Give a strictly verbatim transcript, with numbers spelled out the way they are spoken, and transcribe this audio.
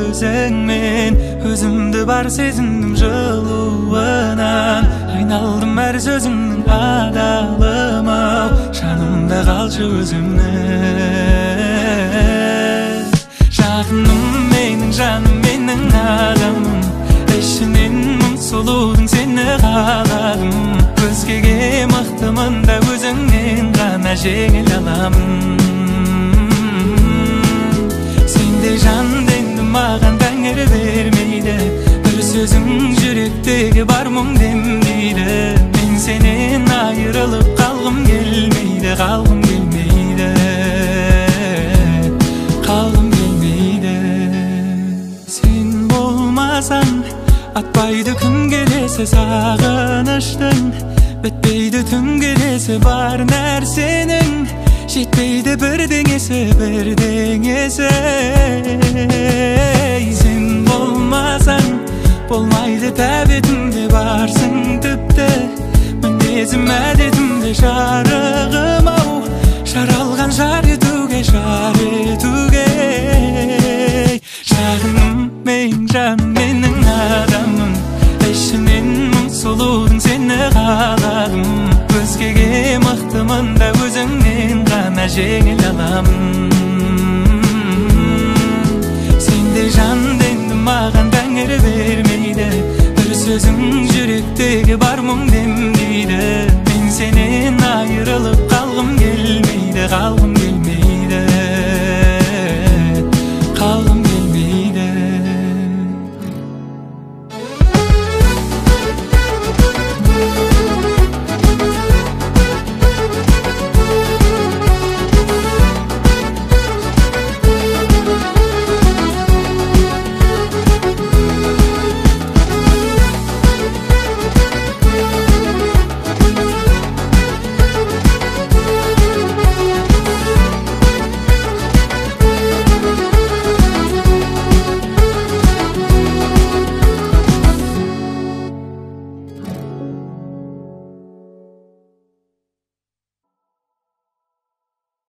өзіңмен өзімді бар сезіндім жылуынан айналдым әр сөзіңнің адалым ау жанымда қалшы өзімнің жақыным менің жаным менің адамым ішінен мың сұлудың сені қаладым өзгеге мықтымын да өзіңнен ғана жеңіл аламын сендей жанды енді маған тәңір бермейді бір сөзің жүректегі бар мұң демдейді мен сенен айырылып қалғым келмейді қалғым келмейді қалғым келмейді сен болмасаң атпайды күн келесі сағыныштың бітпейді түн келесі бар нәрсенің жетпейді бірдеңесі бірдеңесі сен болмасаң болмайды тәбетімде барсың тіпті мінезім әдетімде жарығым ау жаралған жар етуге жар етуге жағыным мен жаным менің адамым ішінен мың сұлудың сені қаладым өзгеге мықтымын да өзіңнен ғана жеңіл аламын